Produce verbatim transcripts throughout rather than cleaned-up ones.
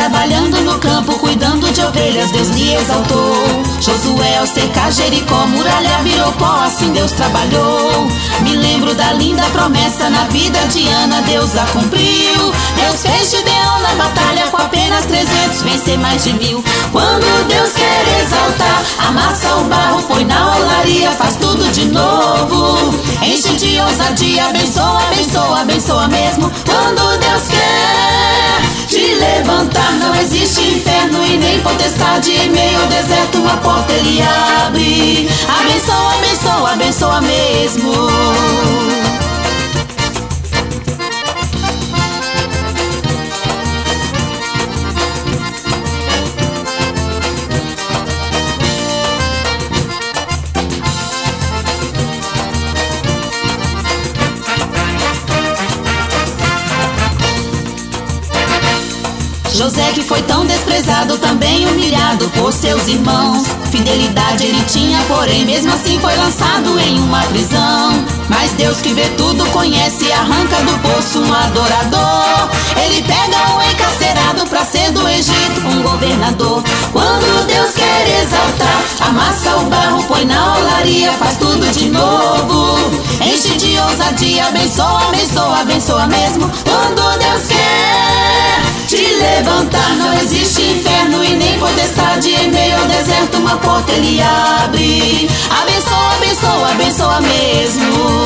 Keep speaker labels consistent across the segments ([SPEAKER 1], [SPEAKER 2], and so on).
[SPEAKER 1] trabalhando no campo, cuidando de ovelhas, Deus lhe exaltou. Josué ao cercar Jericó, muralha virou pó, assim Deus trabalhou. Me lembro da linda promessa na vida de Ana, Deus a cumpriu. Deus fez Gideão na batalha, com apenas trezentos vencer mais de mil. Quando Deus quer exaltar, amassa o barro, põe na olaria, faz tudo de novo. Enche de ousadia, abençoa, abençoa, abençoa mesmo. Quando Deus quer te levantar, não existe inferno e nem potestade. Em meio ao deserto uma porta ele abre. Abençoa, abençoa, abençoa mesmo. José, que foi tão desprezado, também humilhado por seus irmãos. Fidelidade ele tinha, porém mesmo assim foi lançado em uma prisão. Mas Deus, que vê tudo, conhece, arranca do poço um adorador. Ele pega um encarcerado pra ser do Egito um governador. Quando Deus quer exaltar, amassa o barro, põe na olaria, faz tudo de novo. Enche de ousadia, abençoa, abençoa, abençoa mesmo. Quando Deus quer te levantar, não existe inferno e nem potestade. Em meio ao deserto uma porta ele abre. Abençoa, abençoa, abençoa mesmo.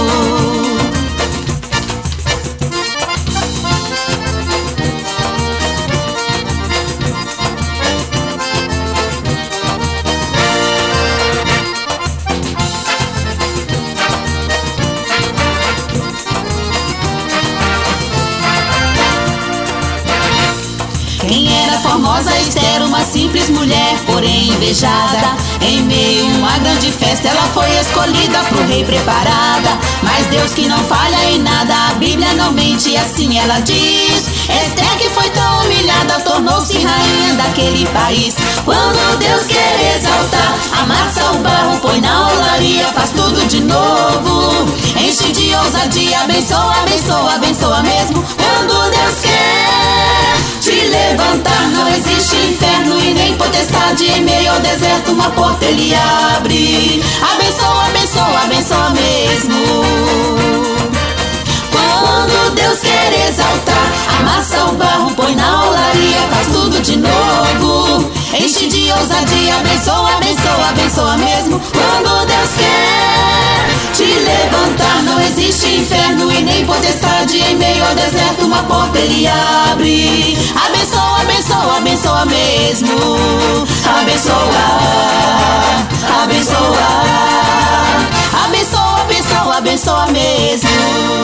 [SPEAKER 1] Quem era formosa Esther, uma simples mulher, porém invejada. Em meio a uma grande festa ela foi escolhida pro rei preparada. Mas Deus, que não falha em nada, a Bíblia não mente, assim ela diz. Esther, que foi tão humilhada, tornou-se rainha daquele país. Quando Deus quer exaltar, amassa o barro, põe na olaria, faz tudo de novo. Enche de ousadia, abençoa, abençoa, abençoa mesmo. Quando Deus quer te levantar, não existe inferno e nem potestade. Em meio ao deserto uma porta ele abre. Abençoa, abençoa, abençoa mesmo. Quando Deus quer exaltar, amassa o barro, põe na olaria, faz tudo de novo. Enche de ousadia, abençoa, abençoa, abençoa mesmo. Quando Deus quer te levantar, não existe inferno e nem potestade. Em meio ao deserto uma porta ele abre. Abençoa, abençoa, abençoa mesmo. Abençoa, abençoa, abençoa, abençoa, abençoa mesmo.